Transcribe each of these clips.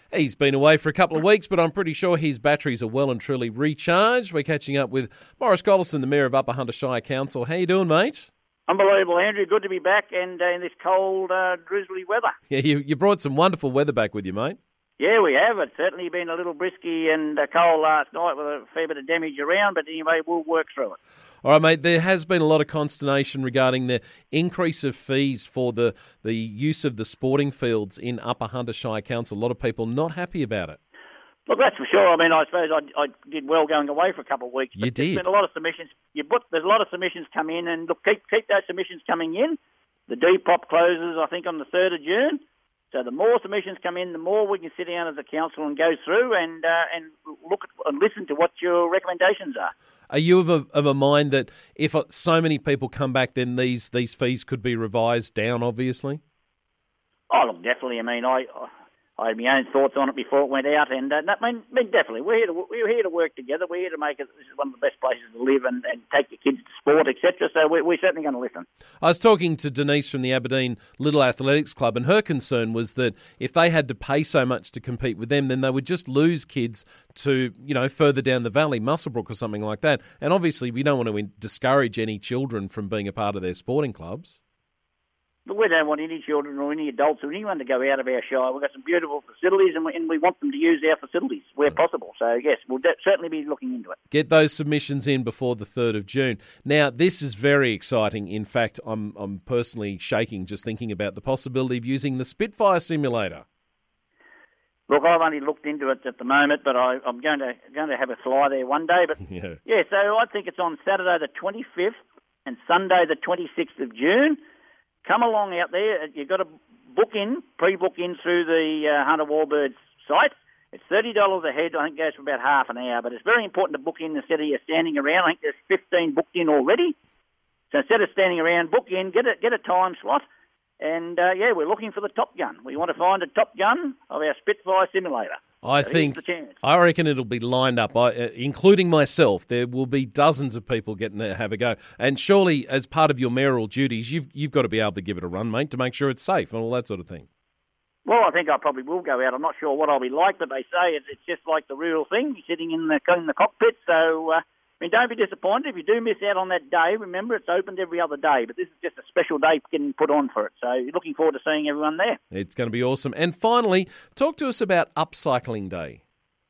He's been away for a couple of weeks, but I'm pretty sure his batteries are well and truly recharged. We're catching up with Morris Gollison, the Mayor of Upper Hunter Shire Council. How you doing, mate? Unbelievable, Andrew. Good to be back and in this cold, drizzly weather. Yeah, you brought some wonderful weather back with you, mate. Yeah, we have. It's certainly been a little brisky and cold last night with a fair bit of damage around, but anyway, we'll work through it. All right, mate, there has been a lot of consternation regarding the increase of fees for the use of the sporting fields in Upper Hunter Shire Council. A lot of people not happy about it. Look, that's for sure. I mean, I suppose I did well going away for a couple of weeks. You did. There's been a lot of submissions. There's a lot of submissions come in, and look, keep those submissions coming in. The Depop closes, I think, on the 3rd of June. So the more submissions come in, the more we can sit down as a council and go through and look at, and listen to what your recommendations are. Are you of a mind that if so many people come back, then these fees could be revised down, obviously? Oh, look, definitely. I mean, I had my own thoughts on it before it went out, and I mean, definitely, we're here to work together. We're here to make it. This is one of the best places to live and take your kids to sport, etc. So we're certainly going to listen. I was talking to Denise from the Aberdeen Little Athletics Club, and her concern was that if they had to pay so much to compete with them, then they would just lose kids to, further down the valley, Muswellbrook or something like that. And obviously, we don't want to discourage any children from being a part of their sporting clubs. But we don't want any children or any adults or anyone to go out of our shire. We've got some beautiful facilities and we want them to use our facilities where possible. So, yes, we'll certainly be looking into it. Get those submissions in before the 3rd of June. Now, this is very exciting. In fact, I'm personally shaking just thinking about the possibility of using the Spitfire simulator. Look, I've only looked into it at the moment, but I'm going to have a fly there one day. But yeah, so I think it's on Saturday the 25th and Sunday the 26th of June. Come along out there. You've got to pre-book in through the Hunter Warbirds site. It's $30 a head. I think it goes for about half an hour. But it's very important to book in instead of you standing around. I think there's 15 booked in already. So instead of standing around, book in, get a time slot. And, we're looking for the Top Gun. We want to find a Top Gun of our Spitfire simulator. I reckon it'll be lined up, including myself. There will be dozens of people getting to have a go. And surely, as part of your mayoral duties, you've got to be able to give it a run, mate, to make sure it's safe and all that sort of thing. Well, I think I probably will go out. I'm not sure what I'll be like, but they say it's just like the real thing, sitting in the cockpit. So, don't be disappointed. If you do miss out on that day, remember it's opened every other day, but this is just a special day getting put on for it. So looking forward to seeing everyone there. It's going to be awesome. And finally, talk to us about Upcycling Day.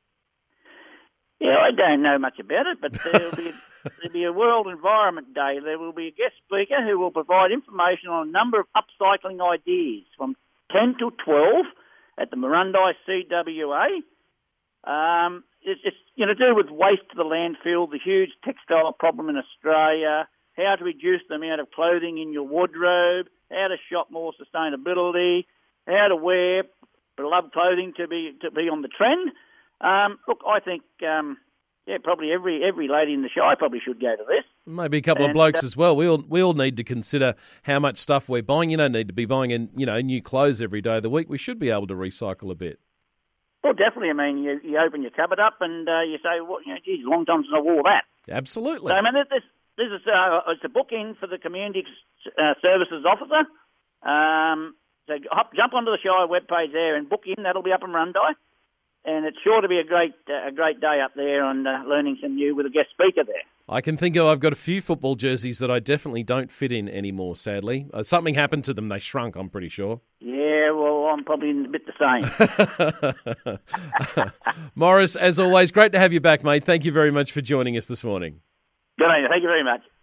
Yeah, I don't know much about it, but there'll be a World Environment Day. There will be a guest speaker who will provide information on a number of upcycling ideas from 10 to 12 at the Murrundi CWA. It's to do with waste to the landfill, the huge textile problem in Australia, how to reduce the amount of clothing in your wardrobe, how to shop more sustainability, how to wear beloved clothing to be on the trend. Look, I think probably every lady in the Shire probably should go to this. Maybe a couple of blokes as well. We all need to consider how much stuff we're buying. You don't need to be buying new clothes every day of the week. We should be able to recycle a bit. Well, definitely. I mean, you open your cupboard up and you say, well, geez, a long time since I wore that. Absolutely. So, I mean, this is it's a booking for the Community Services Officer. So jump onto the Shire webpage there and book in. That'll be up in Murrundi. And it's sure to be a great day up there and learning some new with a guest speaker there. I can think I've got a few football jerseys that I definitely don't fit in anymore, sadly. Something happened to them. They shrunk, I'm pretty sure. Yeah, well, I'm probably a bit the same. Morris, as always, great to have you back, mate. Thank you very much for joining us this morning. Good on you. Thank you very much.